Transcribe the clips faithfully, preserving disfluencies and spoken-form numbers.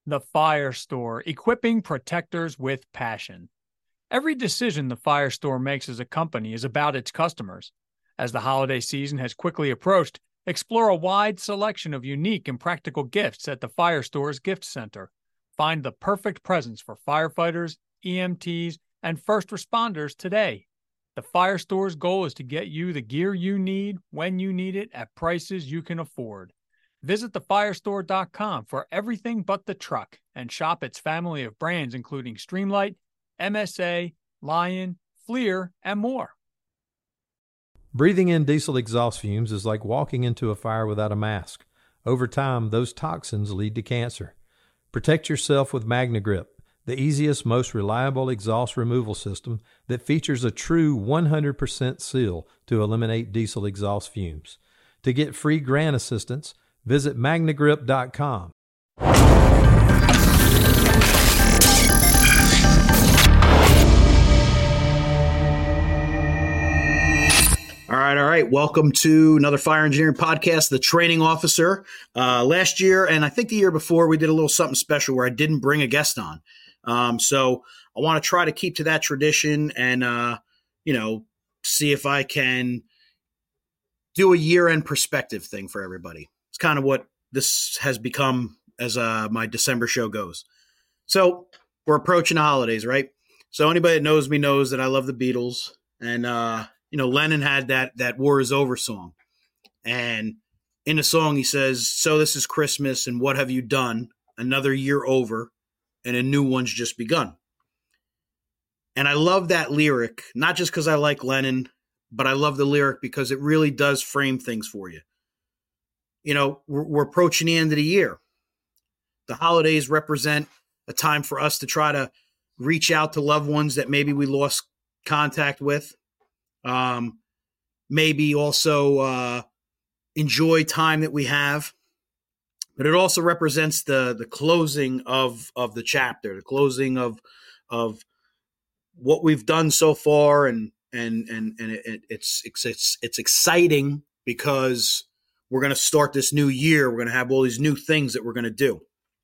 The Fire Store, equipping protectors with passion. Every decision the Fire Store makes as a company is about its customers. As the holiday season has quickly approached, explore a wide selection of unique and practical gifts at the Fire Store's Gift Center. Find the perfect presents for firefighters, E M Ts, and first responders today. The Fire Store's goal is to get you the gear you need when you need it at prices you can afford. Visit the fire store dot com for everything but the truck and shop its family of brands including Streamlight, M S A, Lion, Fleer, and more. Breathing in diesel exhaust fumes is like walking into a fire without a mask. Over time, those toxins lead to cancer. Protect yourself with MagnaGrip, the easiest, most reliable exhaust removal system that features a true one hundred percent seal to eliminate diesel exhaust fumes. To get free grant assistance, visit magnagrip dot com. All right, all right. Welcome to another Fire Engineering Podcast, The Training Officer. Uh, last year, and I think the year before, we did a little something special where I didn't bring a guest on. Um, so I want to try to keep to that tradition and, uh, you know, see if I can do a year-end perspective thing for everybody. It's kind of what this has become as uh, my December show goes. So we're approaching the holidays, right? So anybody that knows me knows that I love the Beatles. And, uh, you know, Lennon had that that War is Over song. And in the song, he says, so this is Christmas, and what have you done? Another year over, and a new one's just begun. And I love that lyric, not just because I like Lennon, but I love the lyric because it really does frame things for you. You know, we're, we're approaching the end of the year. The holidays represent a time for us to try to reach out to loved ones that maybe we lost contact with. Um, maybe also uh, enjoy time that we have. But it also represents the the closing of of the chapter, the closing of of what we've done so far, and and and and it, it's it's it's exciting because we're going to start this new year. We're going to have all these new things that we're going to do.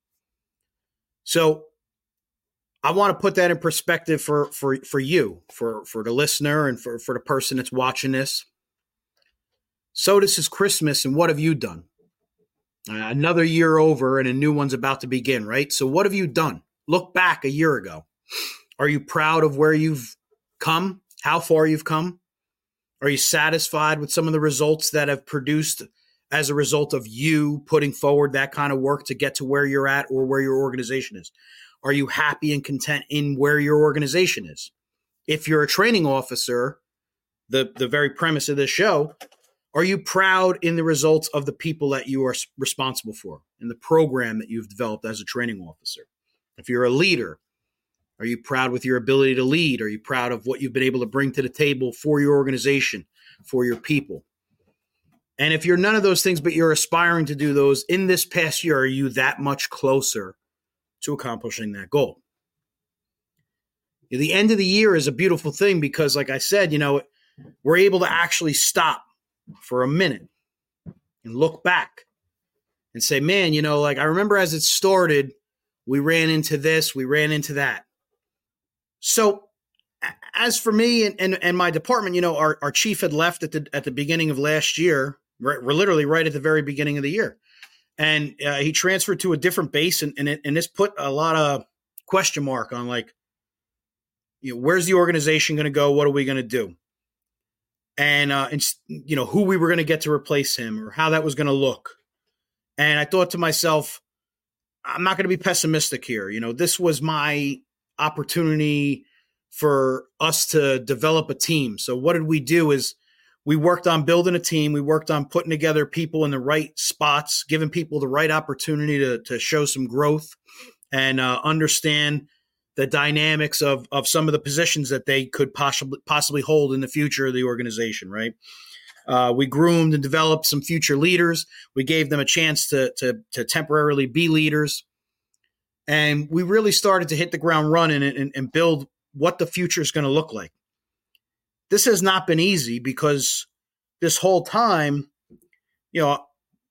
So I want to put that in perspective for for for you, for for the listener, and for for the person that's watching this. So this is Christmas, and what have you done? Uh, another year over and a new one's about to begin, right? So what have you done? Look back a year ago. Are you proud of where you've come? How far you've come? Are you satisfied with some of the results that have produced as a result of you putting forward that kind of work to get to where you're at or where your organization is? Are you happy and content in where your organization is? If you're a training officer, the, the very premise of this show, are you proud in the results of the people that you are responsible for and the program that you've developed as a training officer? If you're a leader, are you proud with your ability to lead? Are you proud of what you've been able to bring to the table for your organization, for your people? And if you're none of those things, but you're aspiring to do those in this past year, are you that much closer to accomplishing that goal? The end of the year is a beautiful thing because, like I said, you know, we're able to actually stop for a minute and look back and say, man, you know, like I remember as it started, we ran into this, we ran into that. So as for me and, and, and my department, you know, our, our chief had left at the at the beginning of last year. We're, we're literally right at the very beginning of the year. And uh, he transferred to a different base, and, and, it, and this put a lot of question mark on, like, you know, where's the organization going to go? What are we going to do? And, uh, and, you know, who we were going to get to replace him or how that was going to look. And I thought to myself, I'm not going to be pessimistic here. You know, this was my opportunity for us to develop a team. So what did we do is we worked on building a team. We worked on putting together people in the right spots, giving people the right opportunity to, to show some growth and uh, understand the dynamics of, of some of the positions that they could possibly possibly hold in the future of the organization, right? Uh, we groomed and developed some future leaders. We gave them a chance to, to, to temporarily be leaders. And we really started to hit the ground running and, and, and build what the future is going to look like. This has not been easy because this whole time, you know,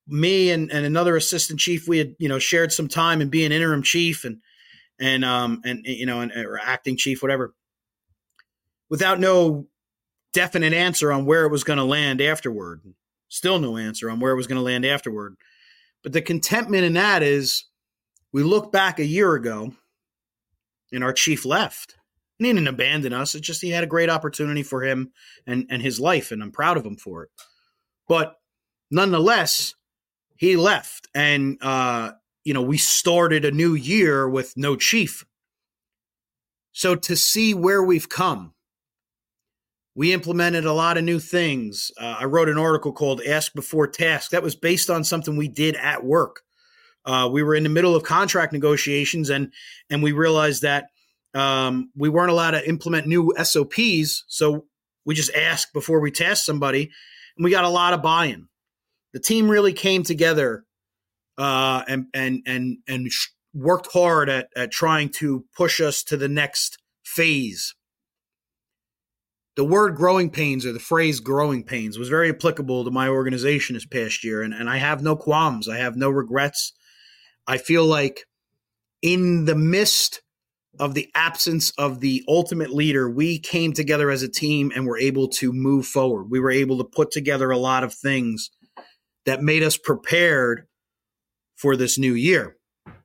me and, and another assistant chief, we had, you know, shared some time in being interim chief and, and, um, and, you know, and, or acting chief, whatever, without no definite answer on where it was going to land afterward. Still no answer on where it was going to land afterward. But the contentment in that is we look back a year ago and our chief left. And he didn't abandon us. It's just he had a great opportunity for him and, and his life, and I'm proud of him for it. But nonetheless, he left. And, uh, you know, we started a new year with no chief. So to see where we've come, we implemented a lot of new things. Uh, I wrote an article called Ask Before Task. That was based on something we did at work. Uh, we were in the middle of contract negotiations, and and we realized that um, we weren't allowed to implement new S O Ps. So we just asked before we tasked somebody, and we got a lot of buy-in. The team really came together uh, and and and and worked hard at at trying to push us to the next phase. The word growing pains, or the phrase growing pains, was very applicable to my organization this past year, and, and I have no qualms. I have no regrets. I feel like in the midst of the absence of the ultimate leader, we came together as a team and were able to move forward. We were able to put together a lot of things that made us prepared for this new year.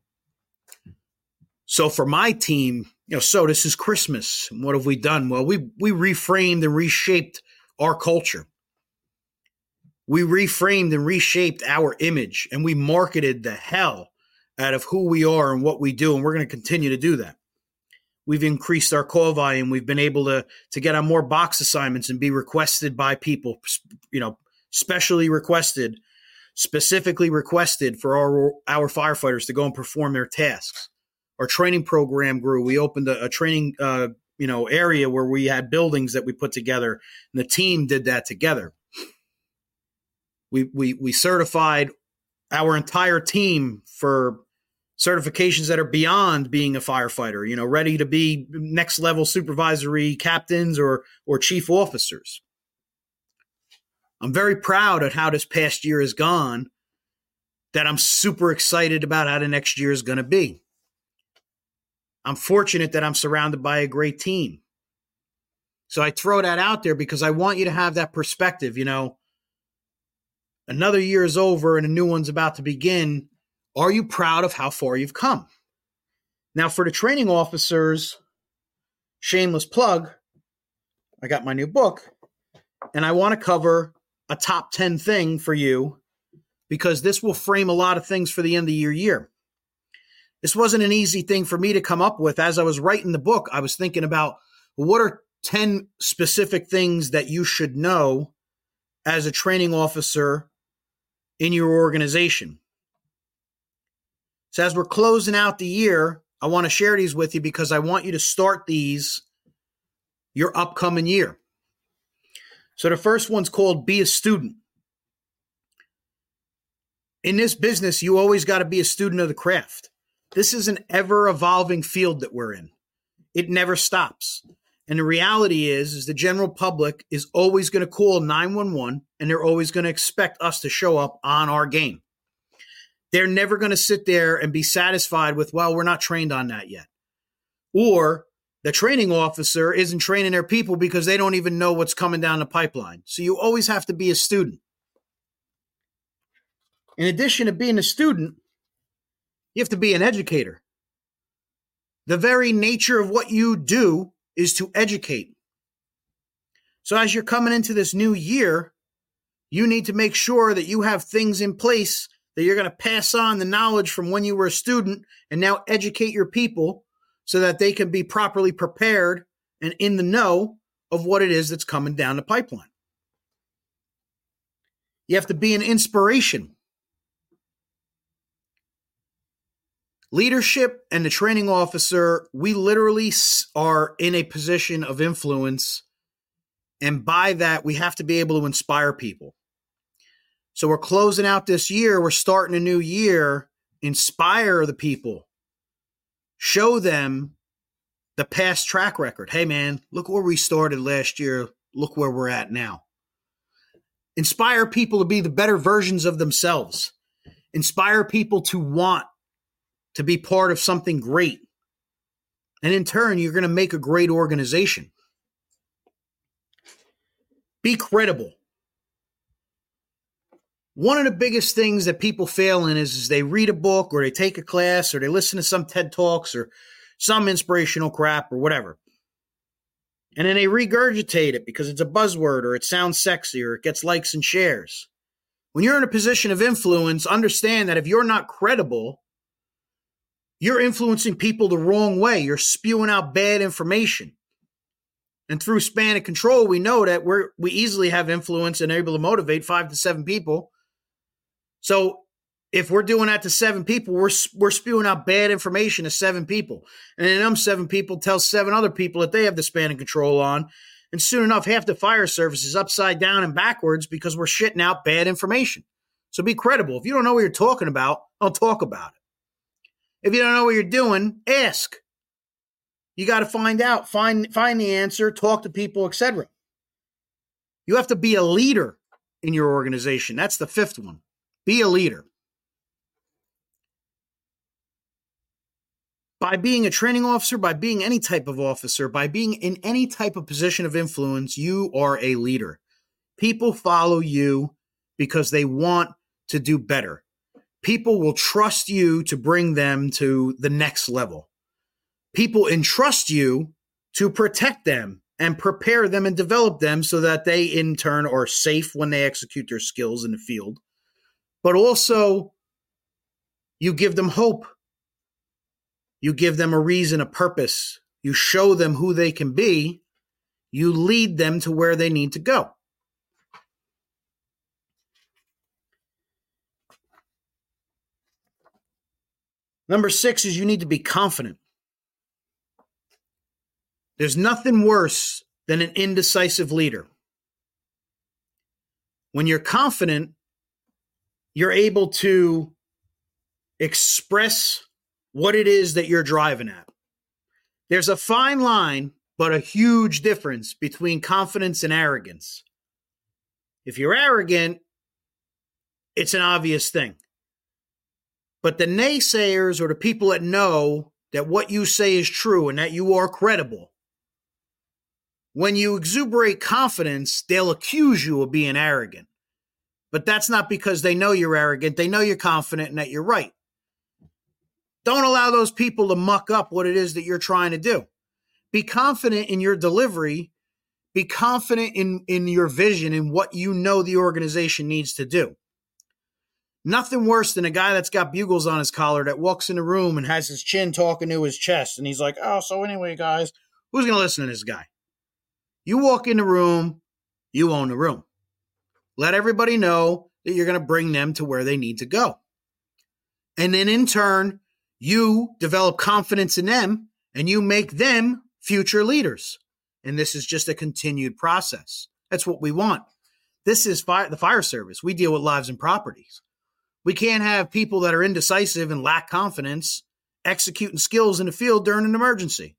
So for my team, you know, so this is Christmas. What have we done? Well, we we reframed and reshaped our culture. We reframed and reshaped our image, and we marketed the hell out of who we are and what we do, and we're going to continue to do that. We've increased our call volume. We've been able to, to get on more box assignments and be requested by people, you know, specially requested, specifically requested for our, our firefighters to go and perform their tasks. Our training program grew. We opened a, a training, uh, you know, area where we had buildings that we put together, and the team did that together. We we we certified our entire team for certifications that are beyond being a firefighter, you know, ready to be next level supervisory captains or or chief officers. I'm very proud at how this past year has gone, that I'm super excited about how the next year is going to be. I'm fortunate that I'm surrounded by a great team. So I throw that out there because I want you to have that perspective. You know, another year is over and a new one's about to begin. Are you proud of how far you've come? Now, for the training officers, shameless plug, I got my new book, and I want to cover a top ten thing for you because this will frame a lot of things for the end of your year. This wasn't an easy thing for me to come up with. As I was writing the book, I was thinking about, well, what are ten specific things that you should know as a training officer in your organization? So as we're closing out the year, I want to share these with you because I want you to start these your upcoming year. So the first one's called Be a Student. In this business, you always got to be a student of the craft. This is an ever-evolving field that we're in. It never stops. And the reality is, is the general public is always going to call nine one one, and they're always going to expect us to show up on our game. They're never going to sit there and be satisfied with, well, we're not trained on that yet. Or the training officer isn't training their people because they don't even know what's coming down the pipeline. So you always have to be a student. In addition to being a student, you have to be an educator. The very nature of what you do is to educate. So as you're coming into this new year, you need to make sure that you have things in place that you're going to pass on the knowledge from when you were a student and now educate your people so that they can be properly prepared and in the know of what it is that's coming down the pipeline. You have to be an inspiration. Leadership and the training officer, we literally are in a position of influence. And by that, we have to be able to inspire people. So we're closing out this year. We're starting a new year. Inspire the people. Show them the past track record. Hey, man, look where we started last year. Look where we're at now. Inspire people to be the better versions of themselves. Inspire people to want to be part of something great. And in turn, you're going to make a great organization. Be credible. One of the biggest things that people fail in is, is they read a book or they take a class or they listen to some TED Talks or some inspirational crap or whatever. And then they regurgitate it because it's a buzzword or it sounds sexy or it gets likes and shares. When you're in a position of influence, understand that if you're not credible, you're influencing people the wrong way. You're spewing out bad information. And through span of control, we know that we're, we easily have influence and are able to motivate five to seven people. So if we're doing that to seven people, we're we're spewing out bad information to seven people. And then them seven people tell seven other people that they have the span of control on. And soon enough, half the fire service is upside down and backwards because we're shitting out bad information. So be credible. If you don't know what you're talking about, don't talk about it. If you don't know what you're doing, ask. You got to find out, find find the answer, talk to people, et cetera. You have to be a leader in your organization. That's the fifth one. Be a leader. By being a training officer, by being any type of officer, by being in any type of position of influence, you are a leader. People follow you because they want to do better. People will trust you to bring them to the next level. People entrust you to protect them and prepare them and develop them so that they in turn are safe when they execute their skills in the field. But also, you give them hope. You give them a reason, a purpose. You show them who they can be. You lead them to where they need to go. Number six is you need to be confident. There's nothing worse than an indecisive leader. When you're confident, you're able to express what it is that you're driving at. There's a fine line, but a huge difference between confidence and arrogance. If you're arrogant, it's an obvious thing. But the naysayers or the people that know that what you say is true and that you are credible, when you exuberate confidence, they'll accuse you of being arrogant. But that's not because they know you're arrogant. They know you're confident and that you're right. Don't allow those people to muck up what it is that you're trying to do. Be confident in your delivery. Be confident in, in your vision and what you know the organization needs to do. Nothing worse than a guy that's got bugles on his collar that walks in the room and has his chin talking to his chest. And he's like, oh, so anyway, guys, who's going to listen to this guy? You walk in the room, you own the room. Let everybody know that you're going to bring them to where they need to go. And then in turn, you develop confidence in them and you make them future leaders. And this is just a continued process. That's what we want. This is fire, the fire service. We deal with lives and properties. We can't have people that are indecisive and lack confidence executing skills in the field during an emergency.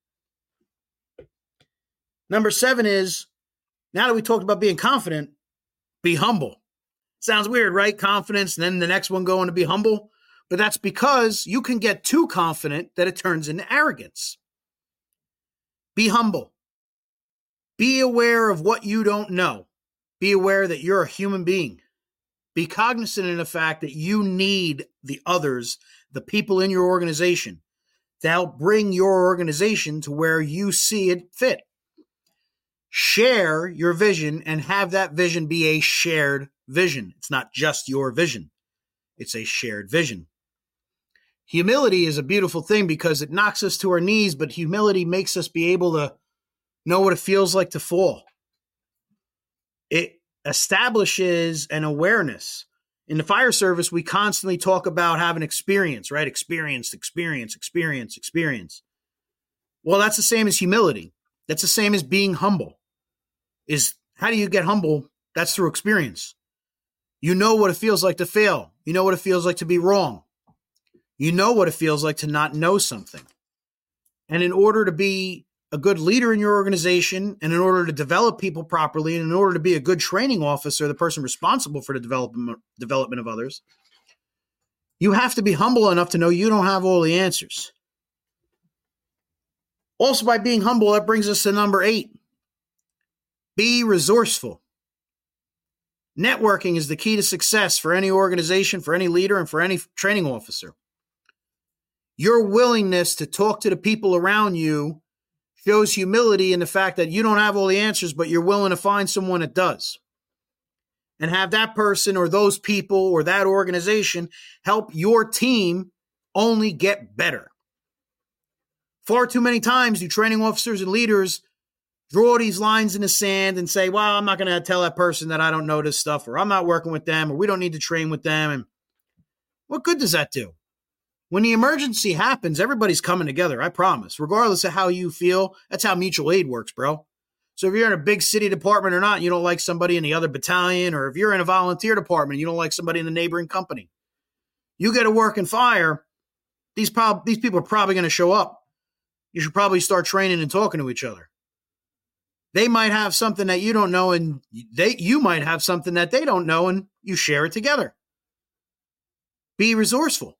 Number seven is, now that we talked about being confident, be humble. Sounds weird, right? Confidence, and then the next one going to be humble. But that's because you can get too confident that it turns into arrogance. Be humble. Be aware of what you don't know. Be aware that you're a human being. Be cognizant of the fact that you need the others, the people in your organization, to help bring your organization to where you see it fit. Share your vision and have that vision be a shared vision. It's not just your vision. It's a shared vision. Humility is a beautiful thing because it knocks us to our knees, but humility makes us be able to know what it feels like to fall. It establishes an awareness. In the fire service, we constantly talk about having experience, right? Experience, experience, experience, experience. Well, that's the same as humility. That's the same as being humble. Is how do you get humble? That's through experience. You know what it feels like to fail. You know what it feels like to be wrong. You know what it feels like to not know something. And in order to be a good leader in your organization, and in order to develop people properly, and in order to be a good training officer, the person responsible for the development development of others, you have to be humble enough to know you don't have all the answers. Also, by being humble, that brings us to number eight. Be resourceful. Networking is the key to success for any organization, for any leader, and for any training officer. Your willingness to talk to the people around you shows humility in the fact that you don't have all the answers, but you're willing to find someone that does. And have that person or those people or that organization help your team only get better. Far too many times do training officers and leaders draw these lines in the sand and say, well, I'm not going to tell that person that I don't know this stuff, or I'm not working with them, or we don't need to train with them. And what good does that do? When the emergency happens, everybody's coming together, I promise. Regardless of how you feel, that's how mutual aid works, bro. So if you're in a big city department or not, and you don't like somebody in the other battalion, or if you're in a volunteer department, and you don't like somebody in the neighboring company, you get a working fire, these, prob- these people are probably going to show up. You should probably start training and talking to each other. They might have something that you don't know, and they you might have something that they don't know, and you share it together. Be resourceful.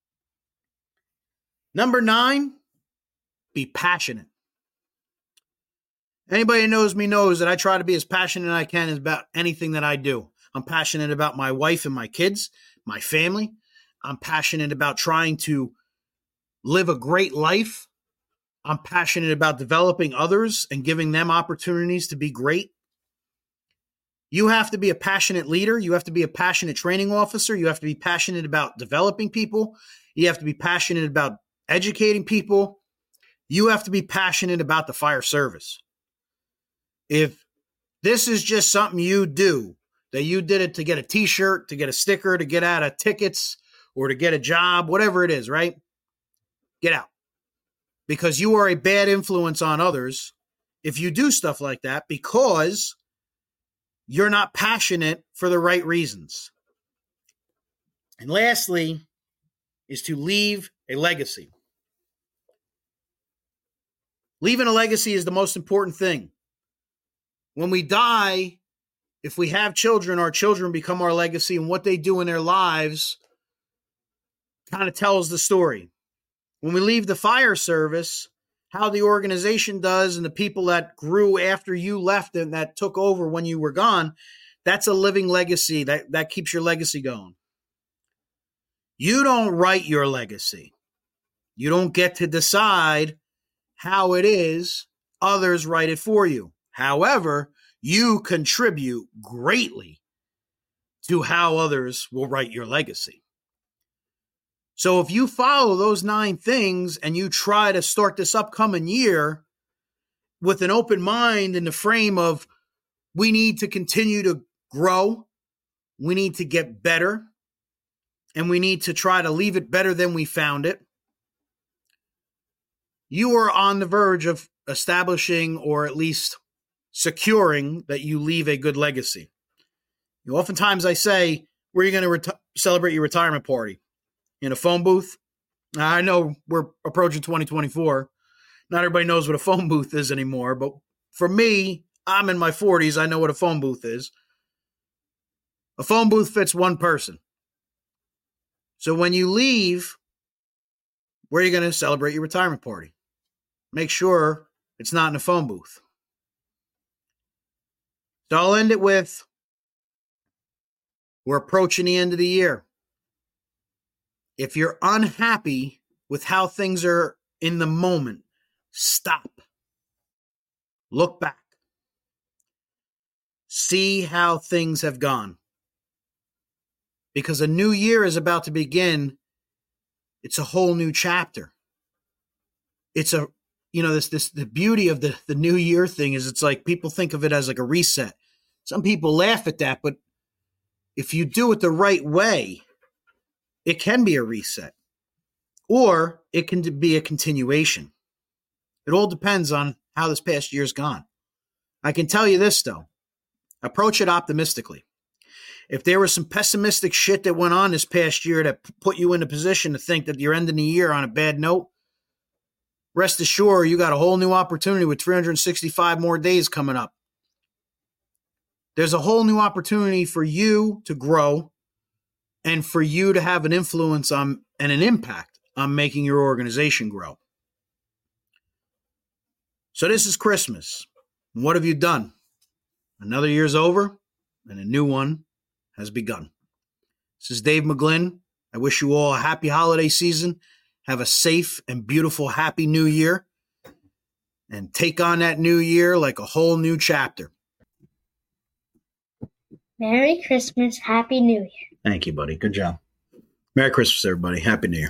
Number nine, be passionate. Anybody who knows me knows that I try to be as passionate as I can about anything that I do. I'm passionate about my wife and my kids, my family. I'm passionate about trying to live a great life. I'm passionate about developing others and giving them opportunities to be great. You have to be a passionate leader. You have to be a passionate training officer. You have to be passionate about developing people. You have to be passionate about educating people. You have to be passionate about the fire service. If this is just something you do, that you did it to get a t-shirt, to get a sticker, to get out of tickets, or to get a job, whatever it is, right? Get out. Because you are a bad influence on others if you do stuff like that, because you're not passionate for the right reasons. And lastly, is to leave a legacy. Leaving a legacy is the most important thing. When we die, if we have children, our children become our legacy, and what they do in their lives kind of tells the story. When we leave the fire service, how the organization does and the people that grew after you left and that took over when you were gone, that's a living legacy. That, that keeps your legacy going. You don't write your legacy. You don't get to decide how it is. Others write it for you. However, you contribute greatly to how others will write your legacy. So if you follow those nine things and you try to start this upcoming year with an open mind in the frame of, we need to continue to grow, we need to get better, and we need to try to leave it better than we found it, you are on the verge of establishing, or at least securing, that you leave a good legacy. You know, oftentimes I say, where are you going to reti- celebrate your retirement party? In a phone booth? I know we're approaching twenty twenty-four. Not everybody knows what a phone booth is anymore, but for me, I'm in my forties. I know what a phone booth is. A phone booth fits one person. So when you leave, where are you going to celebrate your retirement party? Make sure it's not in a phone booth. So I'll end it with, we're approaching the end of the year. If you're unhappy with how things are in the moment, stop. Look back. See how things have gone. Because a new year is about to begin. It's a whole new chapter. It's a, you know, this, this, the beauty of the, the new year thing is it's like people think of it as like a reset. Some people laugh at that, but if you do it the right way, it can be a reset, or it can be a continuation. It all depends on how this past year's gone. I can tell you this, though. Approach it optimistically. If there was some pessimistic shit that went on this past year that put you in a position to think that you're ending the year on a bad note, rest assured you got a whole new opportunity with three hundred sixty-five more days coming up. There's a whole new opportunity for you to grow and for you to have an influence on and an impact on making your organization grow. So this is Christmas. What have you done? Another year's over and a new one has begun. This is Dave McGlynn. I wish you all a happy holiday season. Have a safe and beautiful, happy new year. And take on that new year like a whole new chapter. Merry Christmas. Happy New Year. Thank you, buddy. Good job. Merry Christmas, everybody. Happy New Year.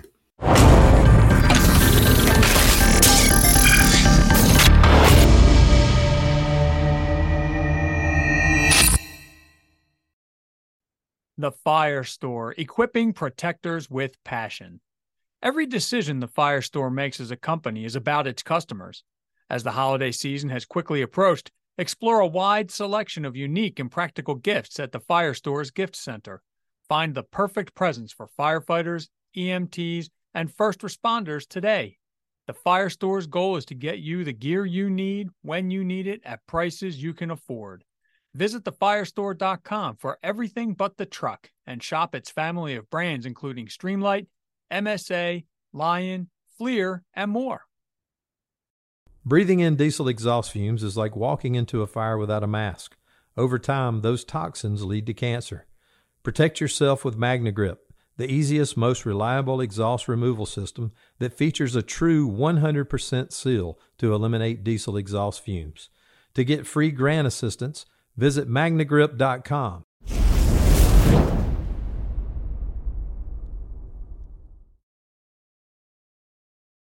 The Fire Store, equipping protectors with passion. Every decision the Fire Store makes as a company is about its customers. As the holiday season has quickly approached, explore a wide selection of unique and practical gifts at the Fire Store's Gift Center. Find the perfect presents for firefighters, E M Ts, and first responders today. The Fire Store's goal is to get you the gear you need when you need it at prices you can afford. Visit the fire store dot com for everything but the truck and shop its family of brands including Streamlight, M S A, Lion, Fleer, and more. Breathing in diesel exhaust fumes is like walking into a fire without a mask. Over time, those toxins lead to cancer. Protect yourself with MagnaGrip, the easiest, most reliable exhaust removal system that features a true one hundred percent seal to eliminate diesel exhaust fumes. To get free grant assistance, visit magna grip dot com.